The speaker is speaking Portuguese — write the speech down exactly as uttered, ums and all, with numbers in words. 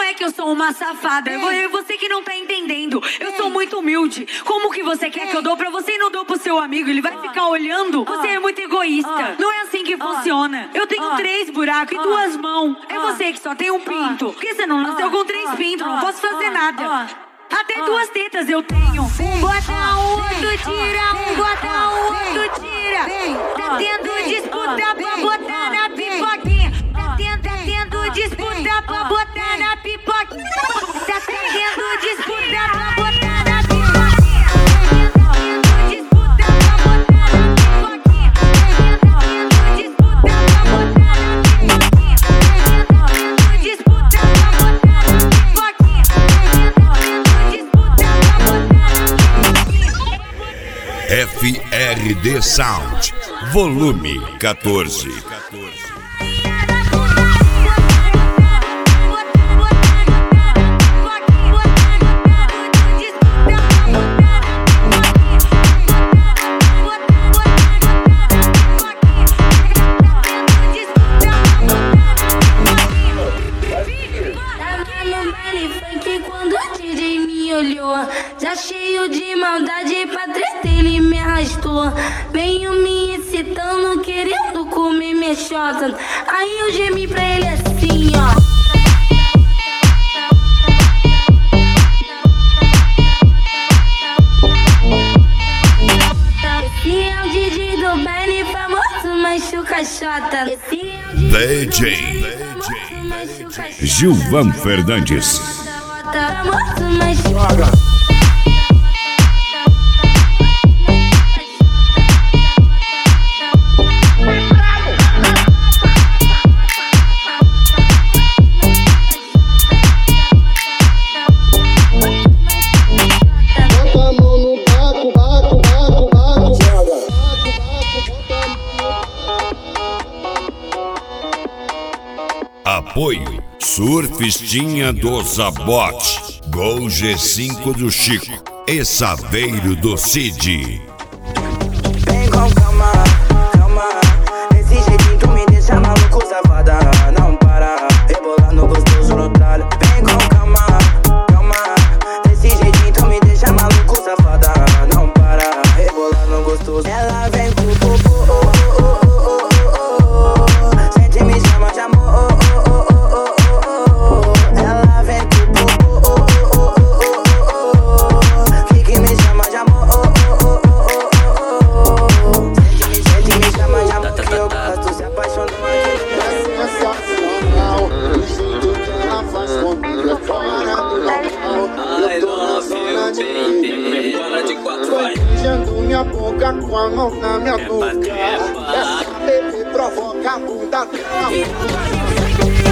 é que eu sou uma safada. É você que não tá entendendo. Eu sou muito humilde. Como que você quer que eu dou pra você e não dou pro seu amigo? Ele vai ficar olhando? Você é muito egoísta. Não é assim que funciona. Eu tenho três buracos e duas mãos. É você que só tem um pinto. Por que você não nasceu com três pintos? Não posso fazer nada. Até duas tetas eu tenho. Um bota, o outro tira. Um bota, o outro tira. Tá tendo disputa pra botar na pipoquinha. Tá tendo, tá tendo disputa pra botar na pipoquinha. Tá tendo disputa pra botar na pipoquinha. Disputa pra botar na pipoquinha. Disputa pra botar na pipoquinha. Disputa pra botar na pipoquinha. Disputa pra botar na pipoquinha. F R D Sound, volume quatorze. Já cheio de maldade pra treta ele me arrastou. Venho me excitando, querendo comer minha xota. Aí eu gemi pra ele assim, ó. Esse é o D J do baile famoso, machuca xota. Esse é o D J Gilvan Fernandes. Famoso, machuca. Apoio Surfistinha do Zabote, Gol G cinco do Chico e Saveiro do Cid. Vem com calma, calma. Desse jeitinho tu me deixa maluco, safada. Não para, rebolando gostoso no tralho. Vem com calma, calma. Desse jeitinho tu me deixa maluco, safada. Não para, rebolando gostoso. Ela vem com o popô, oh, oh, oh, oh, oh, oh. Sente me chama de amor, oh, oh, oh, oh, oh, oh. Ela vem com o popô, oh, oh, oh, oh, oh, oh. Que que me chama de amor, oh, oh, oh, oh, oh, oh. Sente me, sente me chama de amor, que eu gosto, se apaixonou. É sensacional, o jeito que ela faz comigo é fora do normal. Eu tô na zona de perigo, beijando minha boca com a mão na minha nuca. Essa bebê provoca a bunda dela.